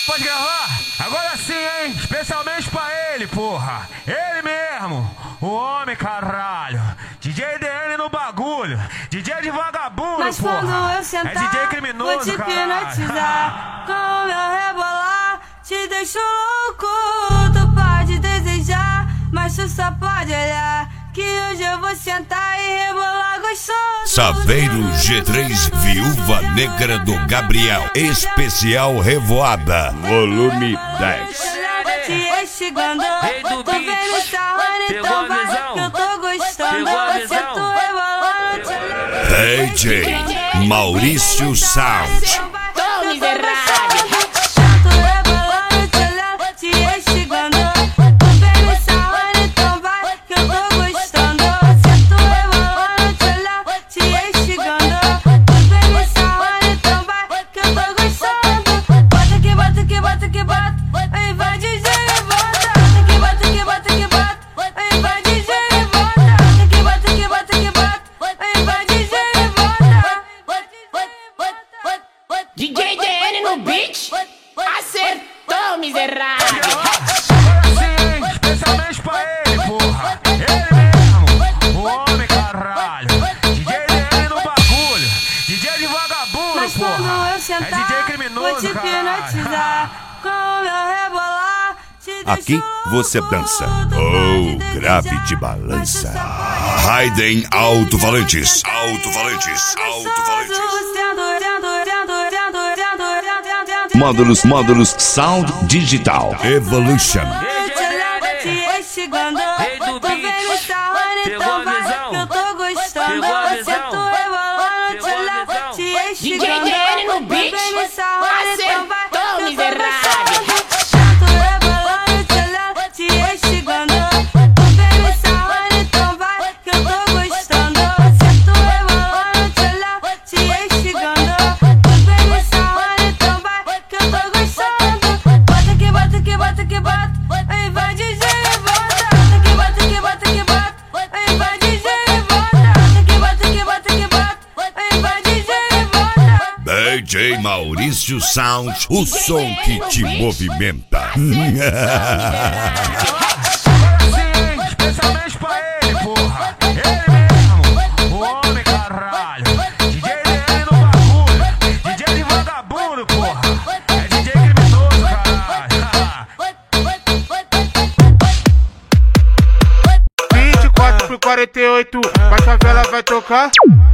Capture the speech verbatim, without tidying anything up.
Pode gravar? Agora sim, hein? Especialmente pra ele, porra. Ele mesmo. O homem, caralho. D J D N no bagulho. D J de vagabundo, mas porra. Mas quando eu sentar, é D J criminoso, vou te hipnotizar. Com o meu rebolar, te deixo louco. Tu pode desejar, mas tu só pode olhar. Que hoje eu vou sentar e rebolar gostoso. Saveiro G três, Viúva Negra do Gabriel. Especial Revoada, volume dez. Te chegando, tô vendo sarrando, então vai que eu tô gostando. Você tô rebolando. D J Maurício Sound. Tô miserável. D J D N no beat, acertou, miserável. Sim, especialmente pra ele, porra. Ele mesmo, o homem, caralho. D J D N no bagulho. D J de vagabundo, mas porra. Quando eu sentar, é D J criminoso, vou te hipnotizar. Com o meu rebolar, te aqui você dança. Oh, grave de balança. Raiden alto-falantes. Alto-falantes. Alto-falantes. Módulos, módulos, sound digital. Evolution. Te chegando, tô vendo sarrando, então vai que eu tô gostando. Você tô rebolando, te chegando. D J D N no beat, acertou, miserável. D J Maurício Sound, o som que te movimenta. Sim, especialmente pra ele, porra. Ele mesmo, o homem, caralho. D J D N no bagulho. D J de vagabundo, porra. É D J criminoso, caralho. vinte e quatro por quarenta e oito, pra favela vai tocar.